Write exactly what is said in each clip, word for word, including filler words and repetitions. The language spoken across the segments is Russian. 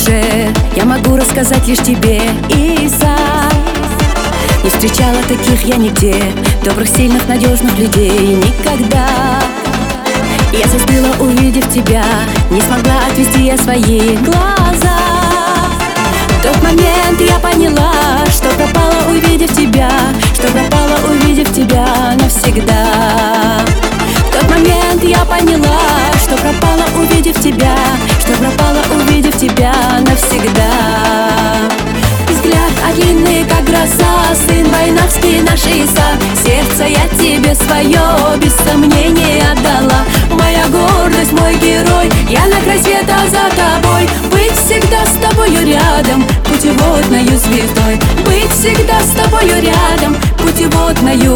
душе я могу рассказать лишь тебе, Иса. Не встречала таких я нигде, добрых, сильных, надежных людей никогда. Я застыла, увидев тебя, не смогла отвести я свои глаза. В тот момент я поняла, что пропала, увидев тебя, что пропала, увидев тебя навсегда. В тот момент я поняла, что пропала, увидев тебя, что пропала, увидев тебя навсегда. Взгляд длинный, как гроза, сын войнавский наш Иса. Сердце я тебе свое без сомнения отдала. Моя гордость, мой герой, я на край света за тобой. Быть всегда с тобою рядом, путеводною звездой. Быть всегда с тобою рядом, путеводною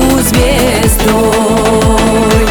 звездой.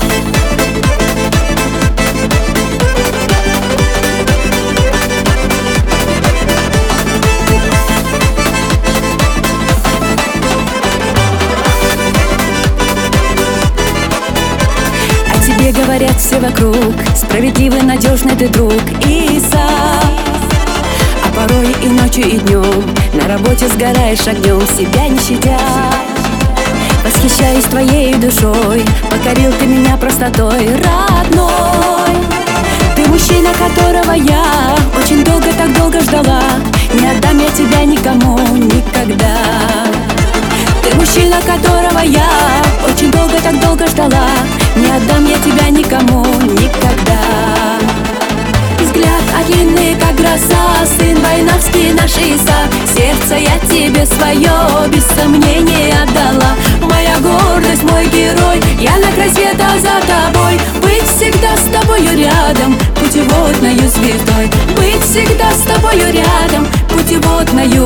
Тебе говорят все вокруг, справедливый, надежный ты друг, Иса. А порой и ночью, и днем на работе сгораешь огнем, себя не щадя. Восхищаюсь твоей душой, покорил ты меня простотой родной. Ты мужчина, которого я очень долго, так долго ждала. Не отдам я тебя никому никогда. Ты мужчина, которого я очень долго, так долго ждала. Не отдам я тебя никому никогда. Взгляд длинный, как гроза, сын войнавский наш Иса. Сердце я тебе свое без сомнения отдала. Моя гордость, мой герой, я на край света за тобой. Быть всегда с тобою рядом, путеводною звездой. Быть всегда с тобою рядом, путеводною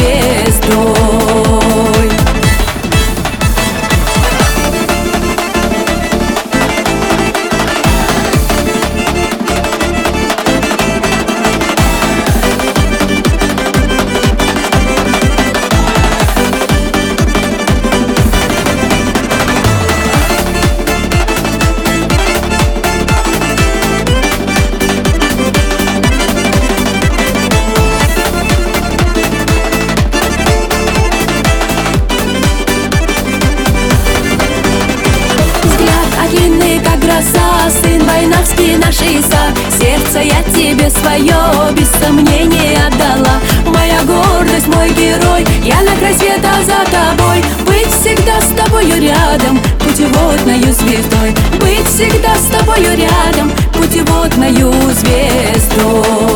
звездой. Сын войнавский наш Иса. Сердце я тебе свое без сомнения отдала. Моя гордость, мой герой, я на край света за тобой. Быть всегда с тобою рядом, путеводною звездой. Быть всегда с тобою рядом, путеводною звездой.